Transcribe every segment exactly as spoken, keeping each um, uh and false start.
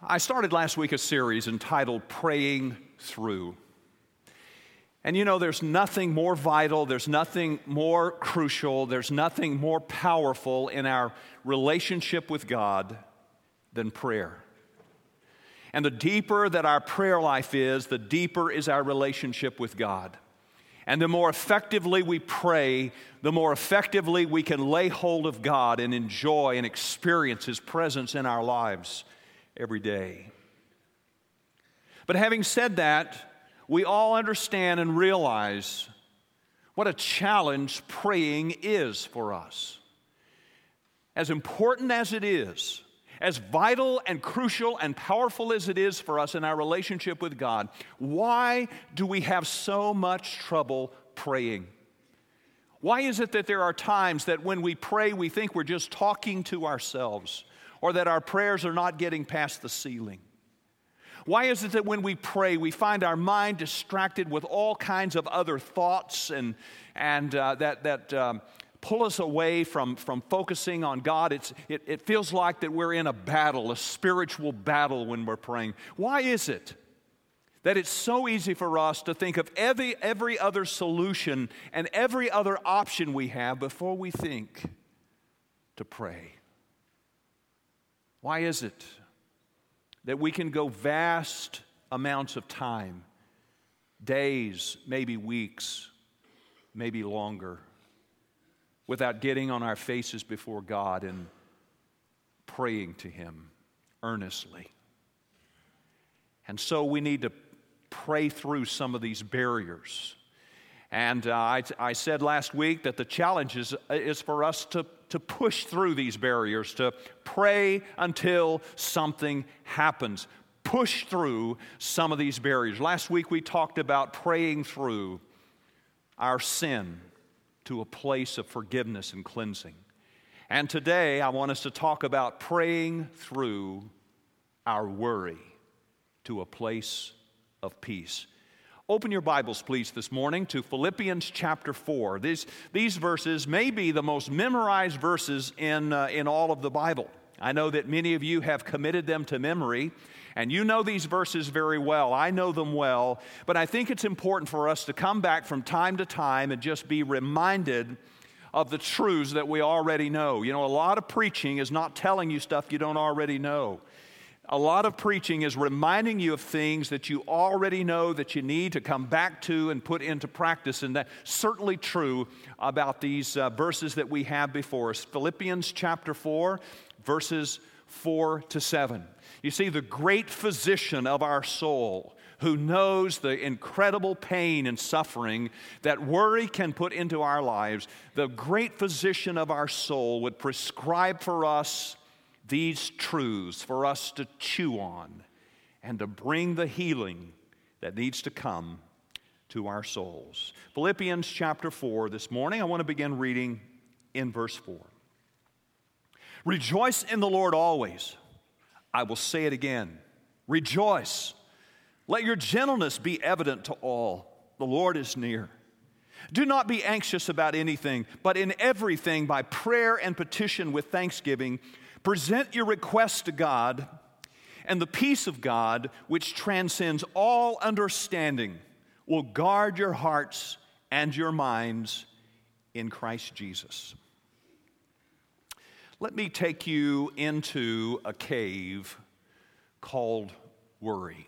I started last week a series entitled Praying Through. And you know, there's nothing more vital, there's nothing more crucial, there's nothing more powerful in our relationship with God than prayer. And the deeper that our prayer life is, the deeper is our relationship with God. And the more effectively we pray, the more effectively we can lay hold of God and enjoy and experience His presence in our lives every day. But having said that, we all understand and realize what a challenge praying is for us. As important as it is, as vital and crucial and powerful as it is for us in our relationship with God, why do we have so much trouble praying? Why is it that there are times that when we pray, we think we're just talking to ourselves, or that our prayers are not getting past the ceiling? Why is it that when we pray, we find our mind distracted with all kinds of other thoughts and, and uh, that, that um, pull us away from, from focusing on God? It's, it, it feels like that we're in a battle, a spiritual battle when we're praying. Why is it that it's so easy for us to think of every, every other solution and every other option we have before we think to pray? Why is it that we can go vast amounts of time, days, maybe weeks, maybe longer, without getting on our faces before God and praying to Him earnestly? And so we need to pray through some of these barriers. And uh, I, I said last week that the challenge is, is for us to, to push through these barriers, to pray until something happens. Push through some of these barriers. Last week we talked about praying through our sin to a place of forgiveness and cleansing. And today I want us to talk about praying through our worry to a place of peace. Open your Bibles, please, this morning to Philippians chapter four. These, these verses may be the most memorized verses in, uh, in all of the Bible. I know that many of you have committed them to memory, and you know these verses very well. I know them well, but I think it's important for us to come back from time to time and just be reminded of the truths that we already know. You know, a lot of preaching is not telling you stuff you don't already know. A lot of preaching is reminding you of things that you already know that you need to come back to and put into practice. And that's certainly true about these uh, verses that we have before us. Philippians chapter four, verses four to seven. You see, the great physician of our soul, who knows the incredible pain and suffering that worry can put into our lives, the great physician of our soul would prescribe for us these truths for us to chew on and to bring the healing that needs to come to our souls. Philippians chapter four this morning, I want to begin reading in verse four. Rejoice in the Lord always. I will say it again. Rejoice. Let your gentleness be evident to all. The Lord is near. Do not be anxious about anything, but in everything by prayer and petition with thanksgiving, present your requests to God, and the peace of God, which transcends all understanding, will guard your hearts and your minds in Christ Jesus. Let me take you into a cave called worry.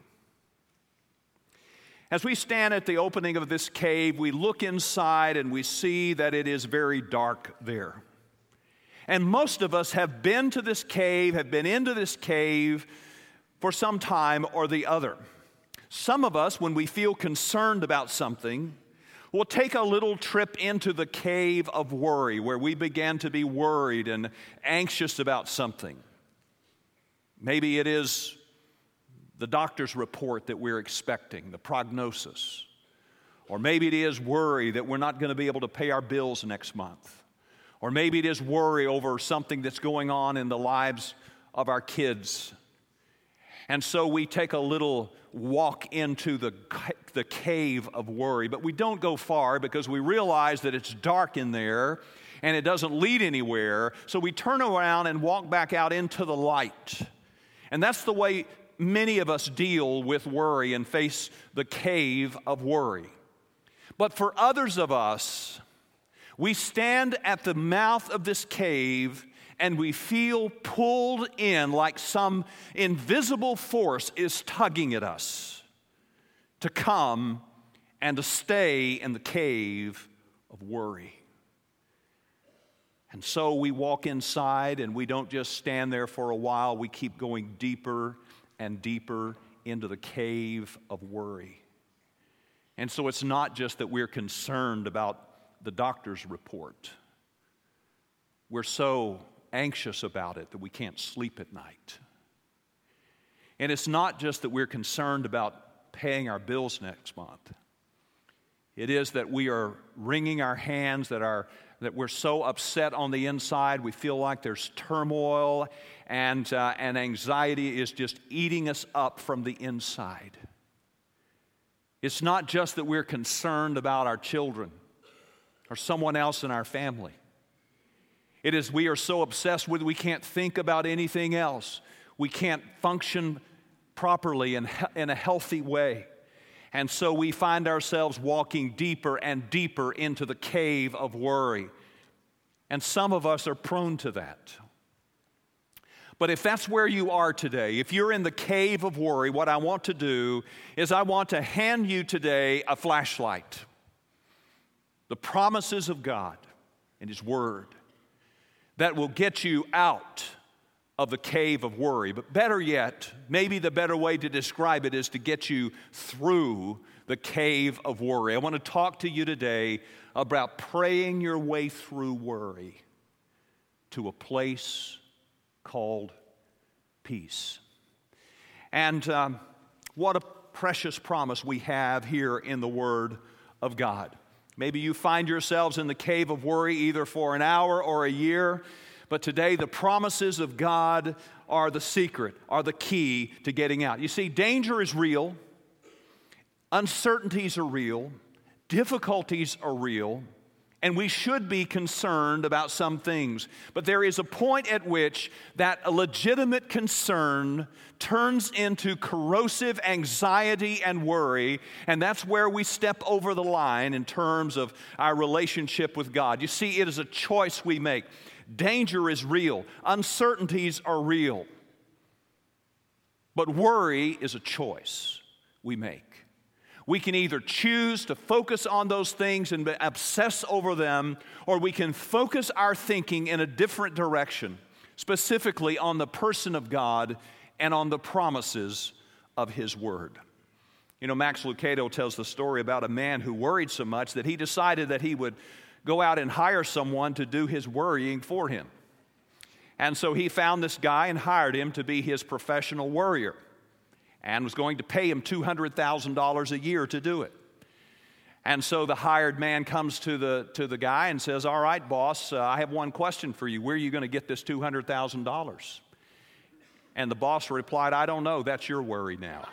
As we stand at the opening of this cave, we look inside and we see that it is very dark there. And most of us have been to this cave, have been into this cave for some time or the other. Some of us, when we feel concerned about something, will take a little trip into the cave of worry, where we begin to be worried and anxious about something. Maybe it is the doctor's report that we're expecting, the prognosis. Or maybe it is worry that we're not going to be able to pay our bills next month. Or maybe it is worry over something that's going on in the lives of our kids. And so we take a little walk into the, the cave of worry. But we don't go far because we realize that it's dark in there and it doesn't lead anywhere. So we turn around and walk back out into the light. And that's the way many of us deal with worry and face the cave of worry. But for others of us, we stand at the mouth of this cave and we feel pulled in like some invisible force is tugging at us to come and to stay in the cave of worry. And so we walk inside and we don't just stand there for a while, we keep going deeper and deeper into the cave of worry. And so it's not just that we're concerned about the doctor's report. We're so anxious about it that we can't sleep at night. And it's not just that we're concerned about paying our bills next month. It is that we are wringing our hands, that our that we're so upset on the inside, we feel like there's turmoil, and uh, and anxiety is just eating us up from the inside. It's not just that we're concerned about our children or someone else in our family. It is we are so obsessed with we can't think about anything else. We can't function properly and in a healthy way. And so we find ourselves walking deeper and deeper into the cave of worry. And some of us are prone to that. But if that's where you are today, if you're in the cave of worry, what I want to do is I want to hand you today a flashlight. The promises of God and His Word that will get you out of the cave of worry. But better yet, maybe the better way to describe it is to get you through the cave of worry. I want to talk to you today about praying your way through worry to a place called peace. And um, what a precious promise we have here in the Word of God. Maybe you find yourselves in the cave of worry either for an hour or a year, but today the promises of God are the secret, are the key to getting out. You see, danger is real, uncertainties are real, difficulties are real, and we should be concerned about some things. But there is a point at which that a legitimate concern turns into corrosive anxiety and worry, and that's where we step over the line in terms of our relationship with God. You see, it is a choice we make. Danger is real. Uncertainties are real. But worry is a choice we make. We can either choose to focus on those things and obsess over them, or we can focus our thinking in a different direction, specifically on the person of God and on the promises of His Word. You know, Max Lucado tells the story about a man who worried so much that he decided that he would go out and hire someone to do his worrying for him. And so he found this guy and hired him to be his professional worrier, and was going to pay him two hundred thousand dollars a year to do it. And so the hired man comes to the to the guy and says, "All right, boss, uh, I have one question for you. Where are you going to get this two hundred thousand dollars? And the boss replied, "I don't know. That's your worry now."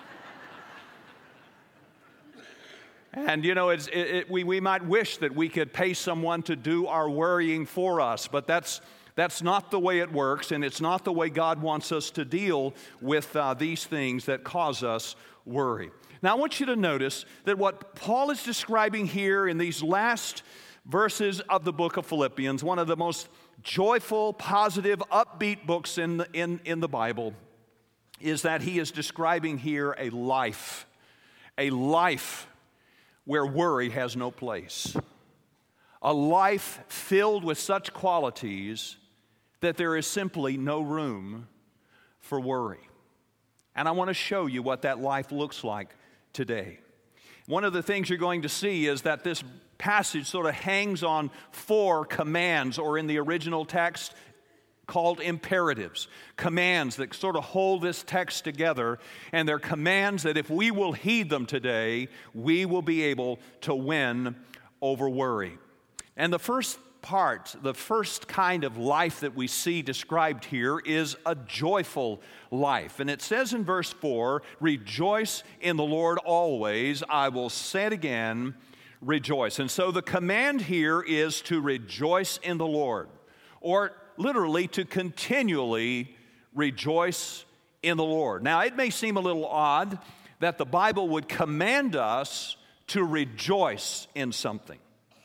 And, you know, it's, it, it, we, we might wish that we could pay someone to do our worrying for us, but that's That's not the way it works, and it's not the way God wants us to deal with uh, these things that cause us worry. Now, I want you to notice that what Paul is describing here in these last verses of the book of Philippians, one of the most joyful, positive, upbeat books in the, in, in the Bible, is that he is describing here a life, a life where worry has no place. A life filled with such qualities that there is simply no room for worry. And I want to show you what that life looks like today. One of the things you're going to see is that this passage sort of hangs on four commands, or in the original text, called imperatives. Commands that sort of hold this text together, and they're commands that if we will heed them today, we will be able to win over worry. And the first part, the first kind of life that we see described here is a joyful life. And it says in verse four, "Rejoice in the Lord always. I will say it again, rejoice." And so the command here is to rejoice in the Lord, or literally to continually rejoice in the Lord. Now, it may seem a little odd that the Bible would command us to rejoice in something.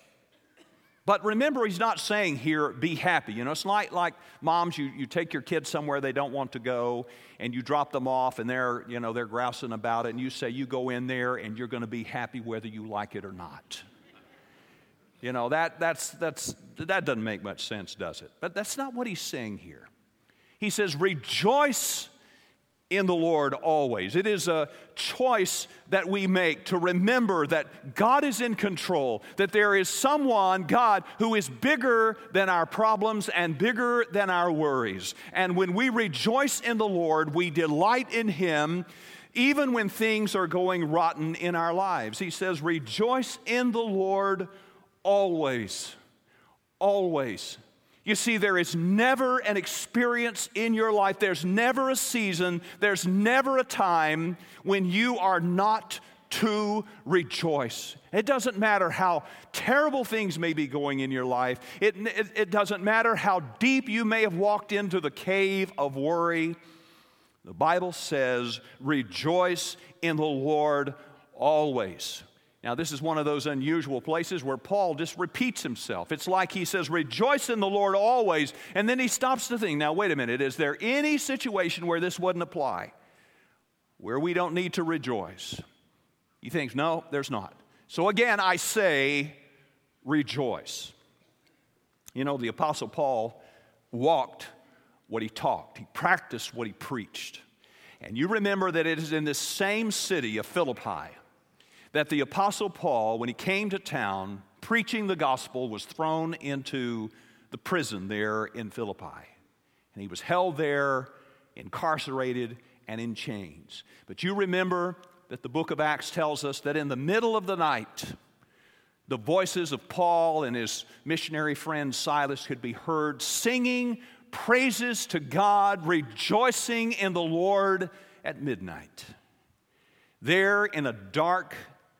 But remember, he's not saying here, be happy. You know, it's like, like moms, you, you take your kids somewhere they don't want to go, and you drop them off, and they're, you know, they're grousing about it, and you say, you go in there, and you're going to be happy whether you like it or not. You know, that, that's, that's, that doesn't make much sense, does it? But that's not what he's saying here. He says, rejoice in the Lord always. It is a choice that we make to remember that God is in control, that there is someone, God, who is bigger than our problems and bigger than our worries. And when we rejoice in the Lord, we delight in Him, even when things are going rotten in our lives. He says, rejoice in the Lord always. Always. You see, there is never an experience in your life, there's never a season, there's never a time when you are not to rejoice. It doesn't matter how terrible things may be going in your life. It, it, it doesn't matter how deep you may have walked into the cave of worry. The Bible says, rejoice in the Lord always. Now, this is one of those unusual places where Paul just repeats himself. It's like he says, rejoice in the Lord always, and then he stops to think, now, wait a minute, is there any situation where this wouldn't apply, where we don't need to rejoice? He thinks, no, there's not. So again, I say, rejoice. You know, the Apostle Paul walked what he talked. He practiced what he preached. And you remember that it is in this same city of Philippi that the Apostle Paul, when he came to town, preaching the gospel, was thrown into the prison there in Philippi. And he was held there, incarcerated, and in chains. But you remember that the book of Acts tells us that in the middle of the night, the voices of Paul and his missionary friend Silas could be heard singing praises to God, rejoicing in the Lord at midnight. There in a dark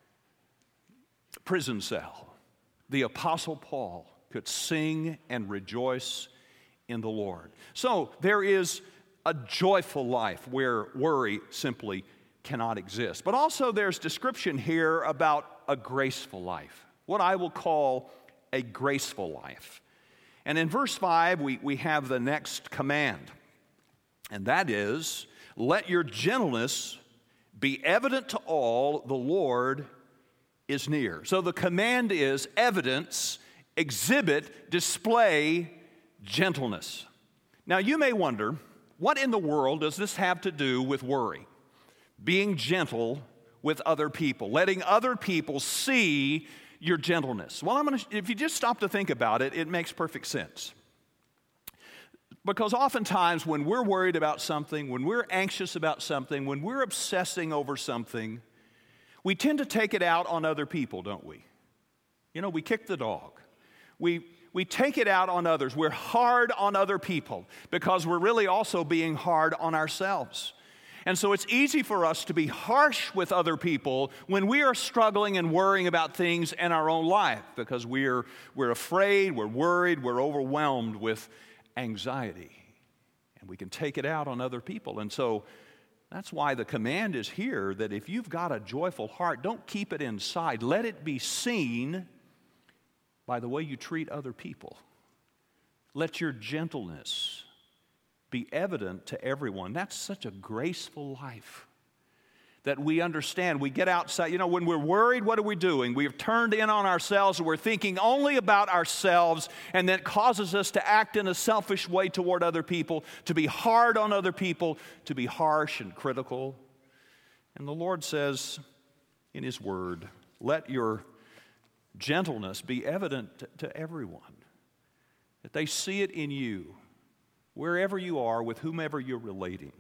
prison cell, the Apostle Paul could sing and rejoice in the Lord. So there is a joyful life where worry simply cannot exist. But also there's description here about a graceful life, what I will call a graceful life. And in verse five, we, we have the next command, and that is, let your gentleness be evident to all, the Lord is near. So the command is evidence, exhibit, display gentleness. Now you may wonder, what in the world does this have to do with worry? Being gentle with other people, letting other people see your gentleness. Well, I'm going to, if you just stop to think about it, it makes perfect sense. Because oftentimes when we're worried about something, when we're anxious about something, when we're obsessing over something, we tend to take it out on other people, don't we? You know, we kick the dog. We, we take it out on others. We're hard on other people because we're really also being hard on ourselves. And so it's easy for us to be harsh with other people when we are struggling and worrying about things in our own life because we're, we're afraid, we're worried, we're overwhelmed with anxiety. And we can take it out on other people. And so that's why the command is here that if you've got a joyful heart, don't keep it inside. Let it be seen by the way you treat other people. Let your gentleness be evident to everyone. That's such a graceful life that we understand. We get outside. You know, when we're worried, what are we doing? We've turned in on ourselves and we're thinking only about ourselves, and that causes us to act in a selfish way toward other people, to be hard on other people, to be harsh and critical. And the Lord says in His Word, let your gentleness be evident to, to everyone, that they see it in you, wherever you are, with whomever you're relating.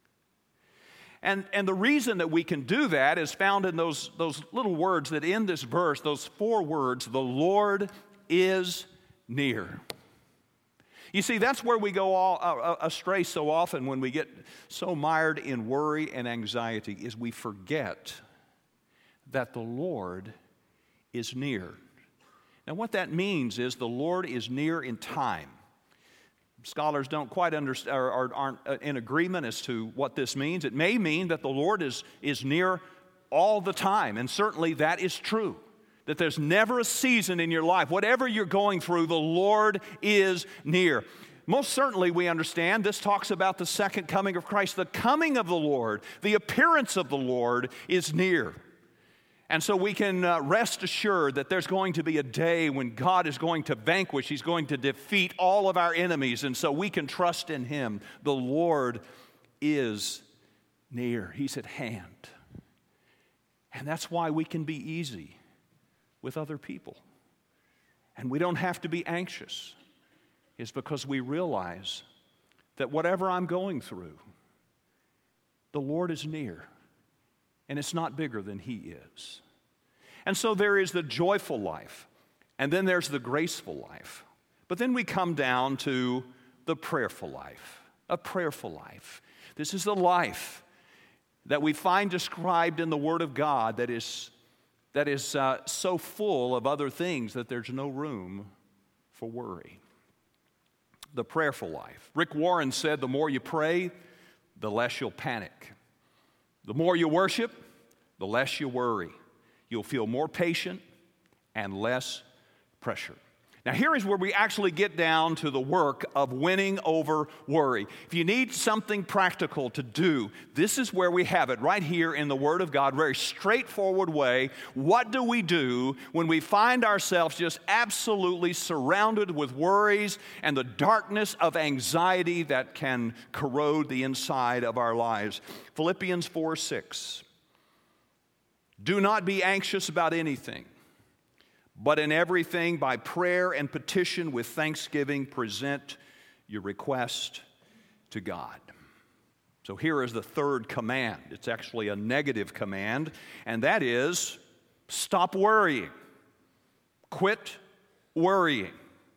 And, and the reason that we can do that is found in those, those little words that end this verse, those four words, the Lord is near. You see, that's where we go all uh, astray so often when we get so mired in worry and anxiety, is we forget that the Lord is near. Now what that means is the Lord is near in time. Scholars don't quite understand or, or aren't in agreement as to what this means. It may mean that the Lord is, is near all the time, and certainly that is true. That there's never a season in your life, whatever you're going through, the Lord is near. Most certainly we understand this talks about the second coming of Christ. The coming of the Lord, the appearance of the Lord is near. And so we can uh, rest assured that there's going to be a day when God is going to vanquish, He's going to defeat all of our enemies, and so we can trust in Him. The Lord is near. He's at hand. And that's why we can be easy with other people. And we don't have to be anxious. It's because we realize that whatever I'm going through, the Lord is near. And it's not bigger than He is. And so there is the joyful life, and then there's the graceful life. But then we come down to the prayerful life, a prayerful life. This is the life that we find described in the Word of God that is, that is uh, so full of other things that there's no room for worry. The prayerful life. Rick Warren said, the more you pray, the less you'll panic. The more you worship, the less you worry. You'll feel more patient and less pressure. Now, here is where we actually get down to the work of winning over worry. If you need something practical to do, this is where we have it, right here in the Word of God, very straightforward way. What do we do when we find ourselves just absolutely surrounded with worries and the darkness of anxiety that can corrode the inside of our lives? Philippians four six. Do not be anxious about anything, but in everything, by prayer and petition with thanksgiving, present your request to God. So here is the third command. It's actually a negative command, and that is stop worrying. Quit worrying.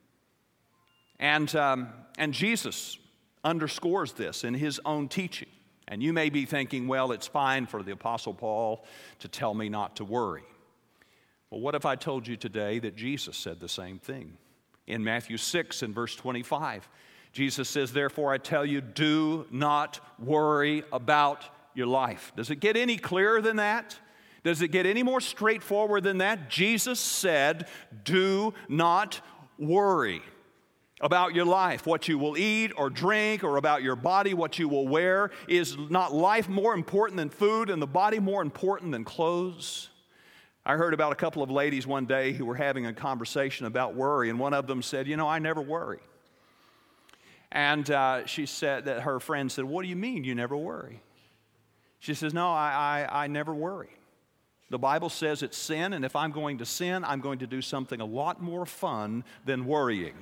And, um, and Jesus underscores this in His own teaching. And you may be thinking, well, it's fine for the Apostle Paul to tell me not to worry. Well, what if I told you today that Jesus said the same thing? In Matthew six and verse twenty-five, Jesus says, therefore I tell you, do not worry about your life. Does it get any clearer than that? Does it get any more straightforward than that? Jesus said, do not worry about your life, what you will eat or drink, or about your body, what you will wear. Is not life more important than food, and the body more important than clothes? I heard about a couple of ladies one day who were having a conversation about worry, and one of them said, you know, I never worry. And uh, she said that her friend said, what do you mean you never worry? She says, no, I, I, I never worry. The Bible says it's sin, and if I'm going to sin, I'm going to do something a lot more fun than worrying.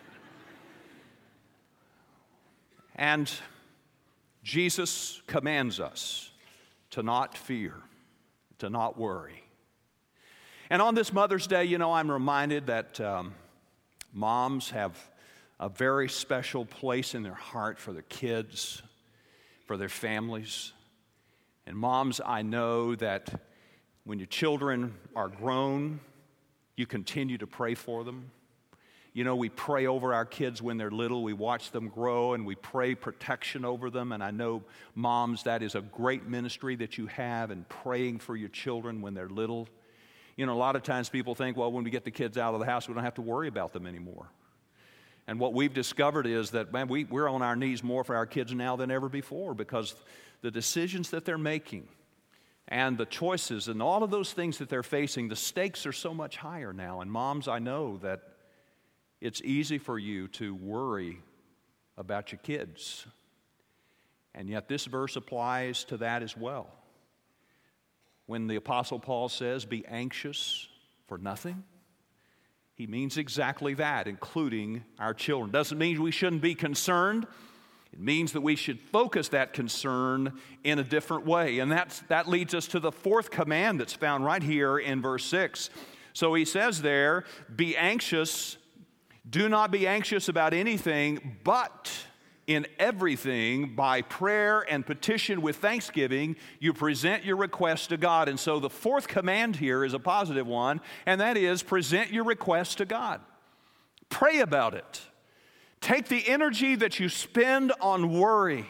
And Jesus commands us to not fear, to not worry. And on this Mother's Day, you know, I'm reminded that um, moms have a very special place in their heart for their kids, for their families. And moms, I know that when your children are grown, you continue to pray for them. You know, we pray over our kids when they're little. We watch them grow, and we pray protection over them. And I know, moms, that is a great ministry that you have in praying for your children when they're little. You know, a lot of times people think, well, when we get the kids out of the house, we don't have to worry about them anymore. And what we've discovered is that, man, we, we're on our knees more for our kids now than ever before, because the decisions that they're making and the choices and all of those things that they're facing, the stakes are so much higher now. And moms, I know that it's easy for you to worry about your kids. And yet this verse applies to that as well. When the Apostle Paul says, be anxious for nothing, he means exactly that, including our children. Doesn't mean we shouldn't be concerned. It means that we should focus that concern in a different way. And that's, that leads us to the fourth command that's found right here in verse six. So he says there, be anxious, do not be anxious about anything, but in everything, by prayer and petition with thanksgiving, you present your request to God. And so the fourth command here is a positive one, and that is present your request to God. Pray about it. Take the energy that you spend on worry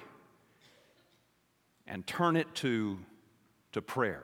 and turn it to, to prayer.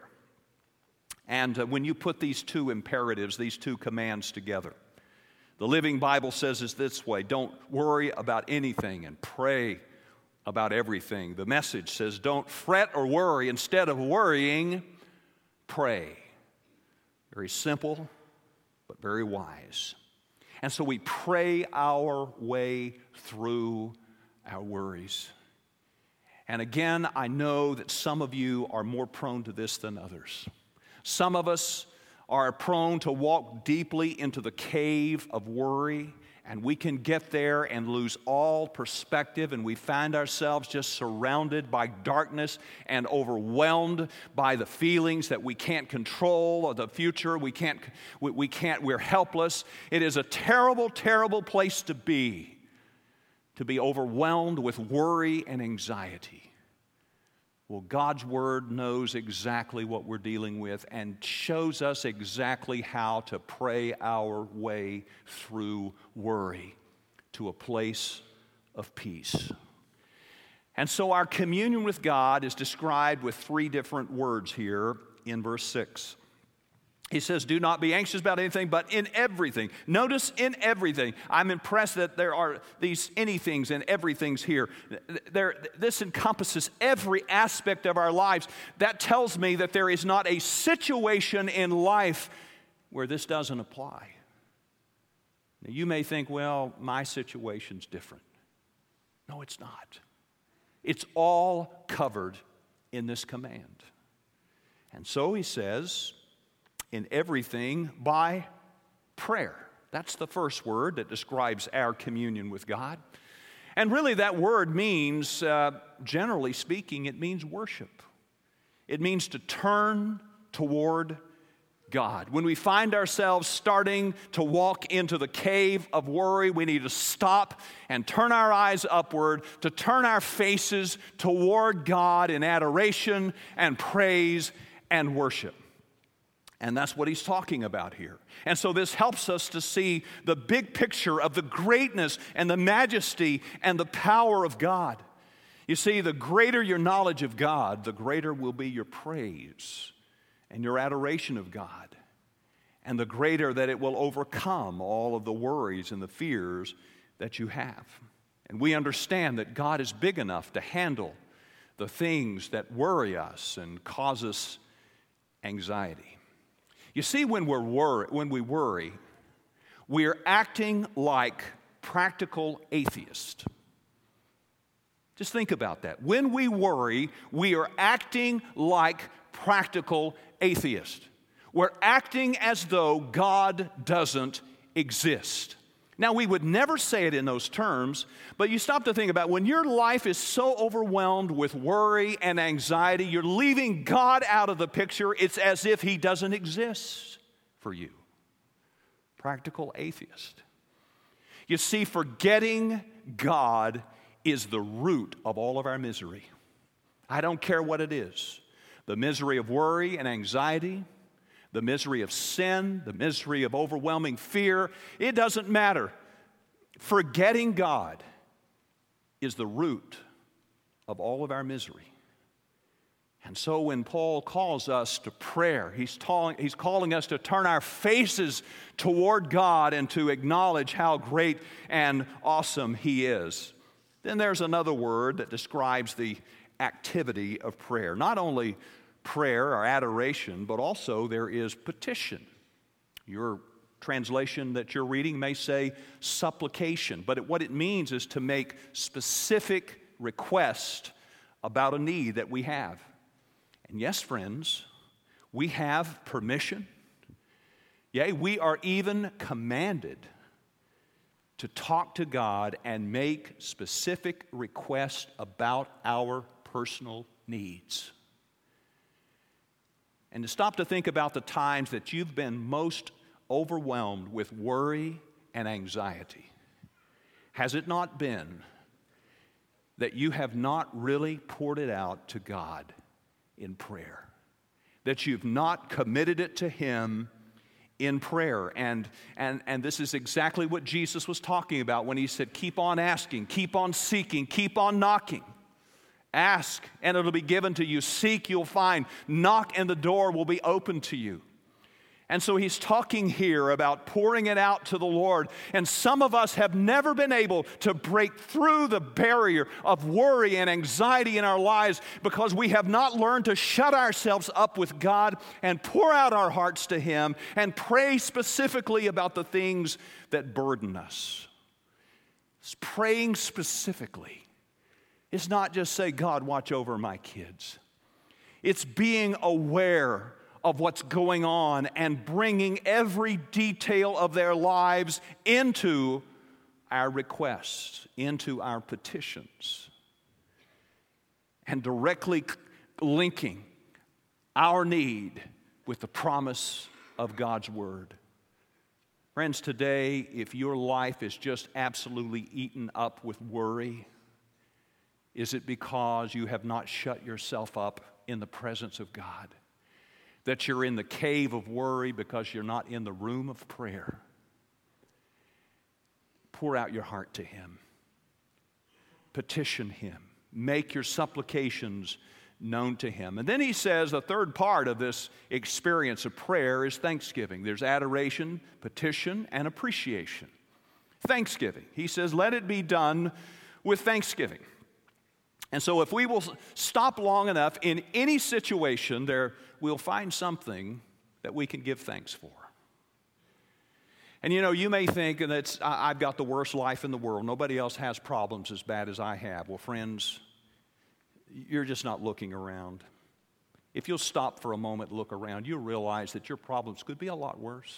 And uh, when you put these two imperatives, these two commands together, the Living Bible says it this way: don't worry about anything and pray about everything. The Message says don't fret or worry. Instead of worrying, pray. Very simple, but very wise. And so we pray our way through our worries. And again, I know that some of you are more prone to this than others. Some of us are prone to walk deeply into the cave of worry, and we can get there and lose all perspective, and we find ourselves just surrounded by darkness and overwhelmed by the feelings that we can't control, or the future we can't, we, we can't, we're helpless. It is a terrible, terrible place to be, to be overwhelmed with worry and anxiety. Well, God's Word knows exactly what we're dealing with and shows us exactly how to pray our way through worry to a place of peace. And so our communion with God is described with three different words here in verse six. He says, do not be anxious about anything, but in everything. Notice in everything. I'm impressed that there are these anythings and everythings here. There, this encompasses every aspect of our lives. That tells me that there is not a situation in life where this doesn't apply. Now, you may think, well, my situation's different. No, it's not. It's all covered in this command. And so he says, in everything by prayer. That's the first word that describes our communion with God. And really that word means, uh, generally speaking, it means worship. It means to turn toward God. When we find ourselves starting to walk into the cave of worry, we need to stop and turn our eyes upward, to turn our faces toward God in adoration and praise and worship. And that's what he's talking about here. And so this helps us to see the big picture of the greatness and the majesty and the power of God. You see, the greater your knowledge of God, the greater will be your praise and your adoration of God. And the greater that it will overcome all of the worries and the fears that you have. And we understand that God is big enough to handle the things that worry us and cause us anxiety. You see, when, we're wor- when we worry, we are acting like practical atheists. Just think about that. When we worry, we are acting like practical atheists. We're acting as though God doesn't exist. Now, we would never say it in those terms, but you stop to think about when your life is so overwhelmed with worry and anxiety, you're leaving God out of the picture. It's as if He doesn't exist for you. Practical atheist. You see, forgetting God is the root of all of our misery. I don't care what it is. The misery of worry and anxiety, the misery of sin, the misery of overwhelming fear, it doesn't matter. Forgetting God is the root of all of our misery. And so when Paul calls us to prayer, he's, ta- he's calling us to turn our faces toward God and to acknowledge how great and awesome He is. Then there's another word that describes the activity of prayer. Not only prayer or adoration, but also there is petition. Your translation that you're reading may say supplication, but it, what it means is to make specific request about a need that we have. And yes, friends, we have permission. Yea, we are even commanded to talk to God and make specific requests about our personal needs. And to stop to think about the times that you've been most overwhelmed with worry and anxiety. Has it not been that you have not really poured it out to God in prayer? That you've not committed it to Him in prayer. And, and, and this is exactly what Jesus was talking about when he said, keep on asking, keep on seeking, keep on knocking. Ask, and it'll be given to you. Seek, you'll find. Knock, and the door will be opened to you. And so he's talking here about pouring it out to the Lord. And some of us have never been able to break through the barrier of worry and anxiety in our lives because we have not learned to shut ourselves up with God and pour out our hearts to Him and pray specifically about the things that burden us. It's praying specifically. It's not just say, God, watch over my kids. It's being aware of what's going on and bringing every detail of their lives into our requests, into our petitions, and directly linking our need with the promise of God's Word. Friends, today, if your life is just absolutely eaten up with worry, is it because you have not shut yourself up in the presence of God? That you're in the cave of worry because you're not in the room of prayer? Pour out your heart to Him. Petition Him. Make your supplications known to Him. And then he says the third part of this experience of prayer is thanksgiving. There's adoration, petition, and appreciation. Thanksgiving. He says, let it be done with thanksgiving. And so if we will stop long enough in any situation, there we'll find something that we can give thanks for. And you know, you may think that it's, I've got the worst life in the world. Nobody else has problems as bad as I have. Well, friends, you're just not looking around. If you'll stop for a moment and look around, you'll realize that your problems could be a lot worse.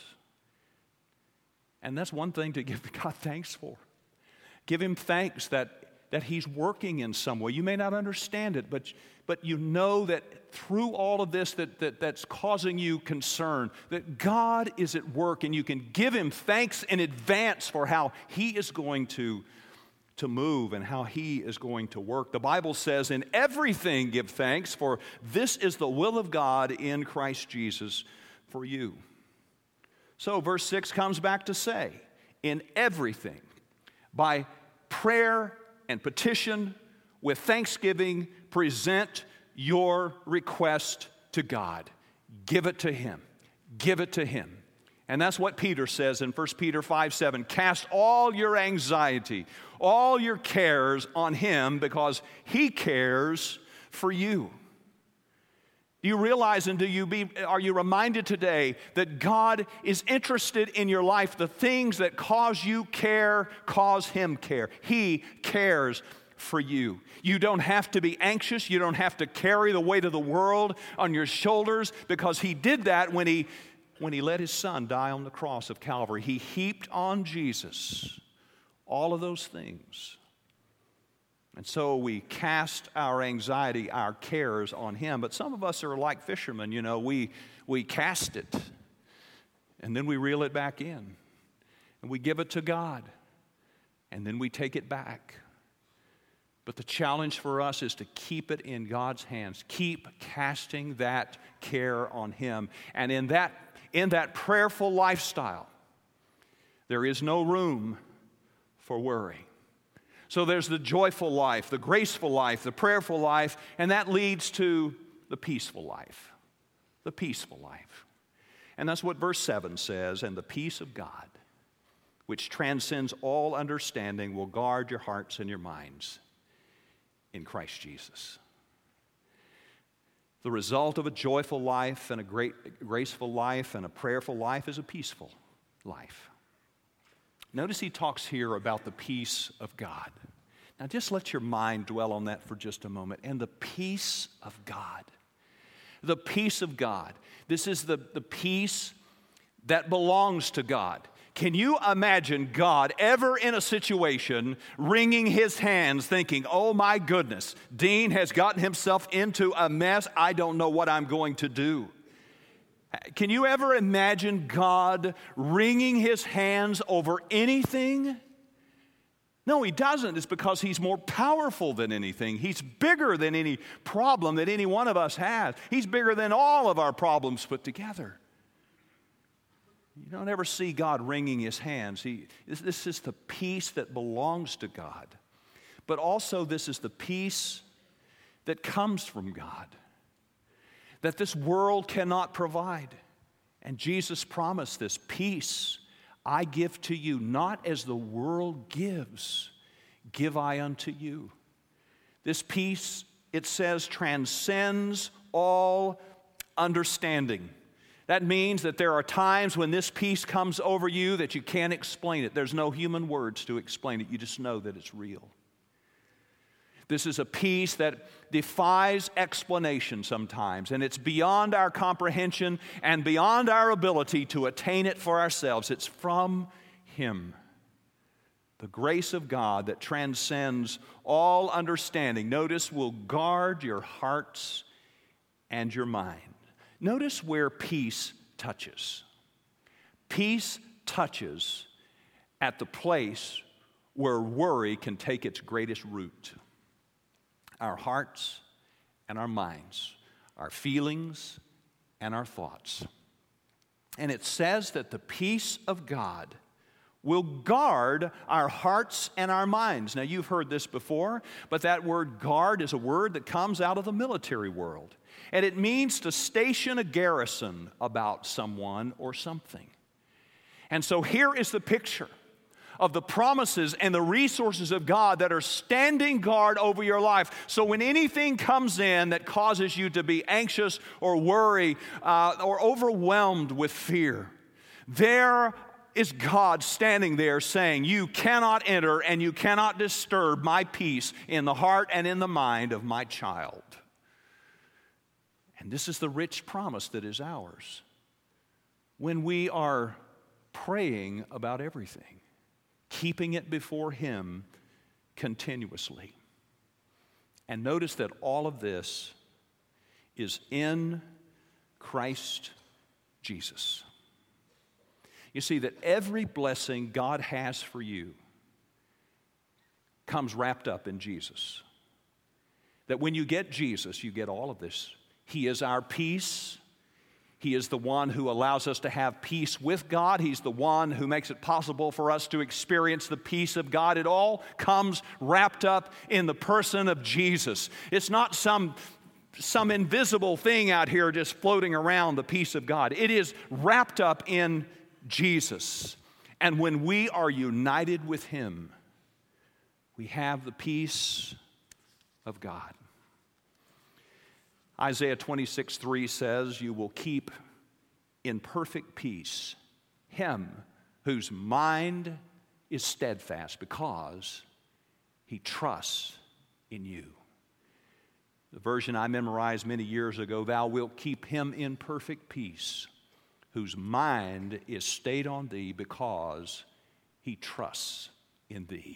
And that's one thing to give God thanks for. Give Him thanks that that He's working in some way. You may not understand it, but, but you know that through all of this that, that, that's causing you concern, that God is at work, and you can give Him thanks in advance for how He is going to, to move and how He is going to work. The Bible says, in everything give thanks, for this is the will of God in Christ Jesus for you. So verse six comes back to say, in everything, by prayer and petition, with thanksgiving, present your request to God. Give it to Him. Give it to Him. And that's what Peter says in First Peter five seven. Cast all your anxiety, all your cares on Him because He cares for you. Do you realize and do you be, are you reminded today that God is interested in your life? The things that cause you care, cause Him care. He cares for you. You don't have to be anxious. You don't have to carry the weight of the world on your shoulders because He did that when He, when He let His Son die on the cross of Calvary. He heaped on Jesus all of those things. And so we cast our anxiety, our cares on Him. But some of us are like fishermen, you know, we, we cast it, and then we reel it back in. And we give it to God, and then we take it back. But the challenge for us is to keep it in God's hands. Keep casting that care on Him. And in that, in that prayerful lifestyle, there is no room for worry. So there's the joyful life, the graceful life, the prayerful life, and that leads to the peaceful life. The peaceful life. And that's what verse seven says, and the peace of God, which transcends all understanding, will guard your hearts and your minds in Christ Jesus. The result of a joyful life and a great, graceful life and a prayerful life is a peaceful life. Notice he talks here about the peace of God. Now just let your mind dwell on that for just a moment. And the peace of God. The peace of God. This is the, the peace that belongs to God. Can you imagine God ever in a situation wringing His hands thinking, oh my goodness, Dean has gotten himself into a mess. I don't know what I'm going to do. Can you ever imagine God wringing His hands over anything? No, He doesn't. It's because He's more powerful than anything. He's bigger than any problem that any one of us has. He's bigger than all of our problems put together. You don't ever see God wringing his hands. He, this, this is the peace that belongs to God. But also this is the peace that comes from God, that this world cannot provide. And Jesus promised this, peace I give to you, not as the world gives, give I unto you. This peace, it says, transcends all understanding. That means that there are times when this peace comes over you that you can't explain it. There's no human words to explain it. You just know that it's real. This is a peace that defies explanation sometimes, and it's beyond our comprehension and beyond our ability to attain it for ourselves. It's from Him. The grace of God that transcends all understanding, notice, will guard your hearts and your mind. Notice where peace touches. Peace touches at the place where worry can take its greatest root. Our hearts and our minds, our feelings and our thoughts. And it says that the peace of God will guard our hearts and our minds. Now, you've heard this before, but that word guard is a word that comes out of the military world. And it means to station a garrison about someone or something. And so here is the picture of the promises and the resources of God that are standing guard over your life. So when anything comes in that causes you to be anxious or worry uh, or overwhelmed with fear, there is God standing there saying, you cannot enter and you cannot disturb my peace in the heart and in the mind of my child. And this is the rich promise that is ours when we are praying about everything, keeping it before Him continuously. And notice that all of this is in Christ Jesus. You see that every blessing God has for you comes wrapped up in Jesus. That when you get Jesus, you get all of this. He is our peace. He is the one who allows us to have peace with God. He's the one who makes it possible for us to experience the peace of God. It all comes wrapped up in the person of Jesus. It's not some, some invisible thing out here just floating around, the peace of God. It is wrapped up in Jesus. And when we are united with Him, we have the peace of God. Isaiah twenty-six three says, you will keep in perfect peace him whose mind is steadfast because he trusts in you. The version I memorized many years ago, thou wilt keep him in perfect peace whose mind is stayed on thee because he trusts in thee.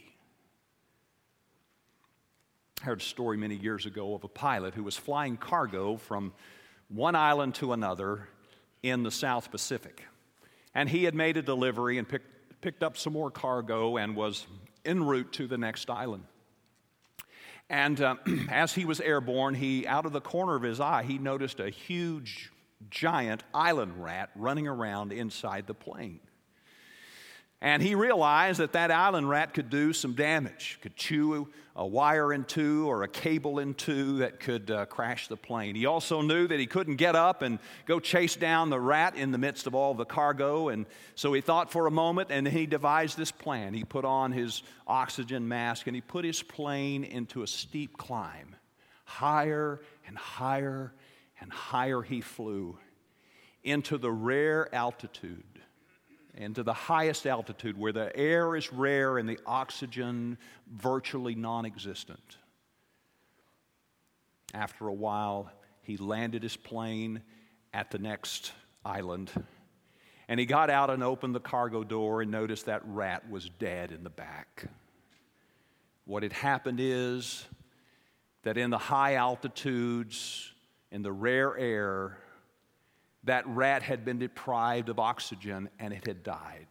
I heard a story many years ago of a pilot who was flying cargo from one island to another in the South Pacific. And he had made a delivery and picked, picked up some more cargo and was en route to the next island. And uh, as he was airborne, he, out of the corner of his eye, he noticed a huge, giant island rat running around inside the plane. And he realized that that island rat could do some damage, could chew a wire in two or a cable in two that could uh, crash the plane. He also knew that he couldn't get up and go chase down the rat in the midst of all the cargo. And so he thought for a moment, and he devised this plan. He put on his oxygen mask, and he put his plane into a steep climb. Higher and higher and higher he flew into the rare altitude, and to the highest altitude where the air is rare and the oxygen virtually non-existent. After a while, he landed his plane at the next island, and he got out and opened the cargo door and noticed that rat was dead in the back. What had happened is that in the high altitudes, in the rare air, that rat had been deprived of oxygen and it had died.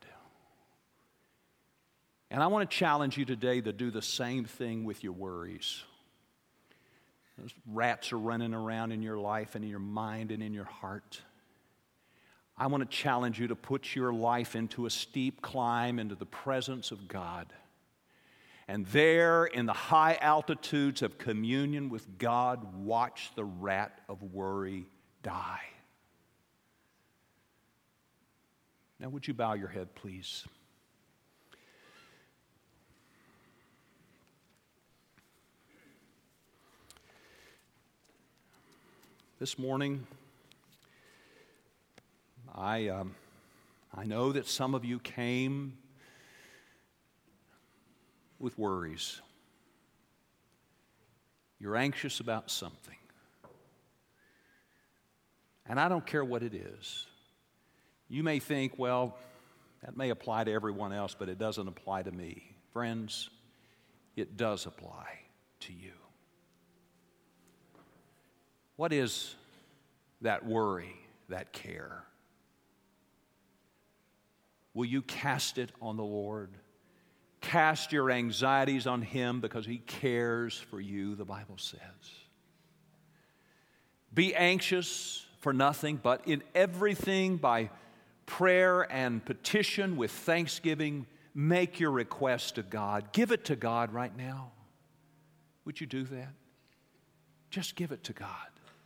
And I want to challenge you today to do the same thing with your worries. Those rats are running around in your life and in your mind and in your heart. I want to challenge you to put your life into a steep climb into the presence of God. And there, in the high altitudes of communion with God, watch the rat of worry die. Now, would you bow your head, please? This morning, I, um, I know that some of you came with worries. You're anxious about something. And I don't care what it is. You may think, well, that may apply to everyone else, but it doesn't apply to me. Friends, it does apply to you. What is that worry, that care? Will you cast it on the Lord? Cast your anxieties on Him because He cares for you, the Bible says. Be anxious for nothing, but in everything by prayer and petition with thanksgiving, make your request to God. Give it to God right now. Would you do that? Just give it to God.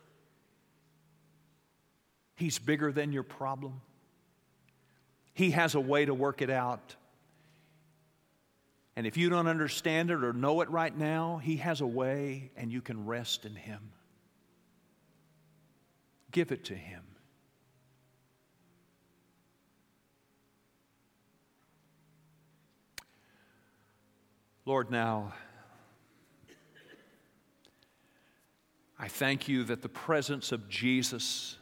He's bigger than your problem. He has a way to work it out. And if you don't understand it or know it right now, He has a way, and you can rest in Him. Give it to Him. Lord, now, I thank You that the presence of Jesus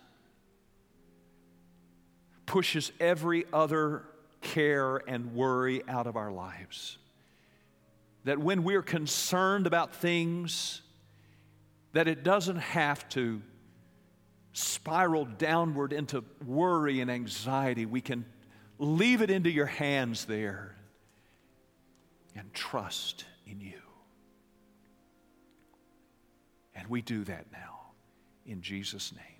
pushes every other care and worry out of our lives. That when we're concerned about things, that it doesn't have to spiral downward into worry and anxiety. We can leave it into Your hands there and trust in You. And we do that now in Jesus' name.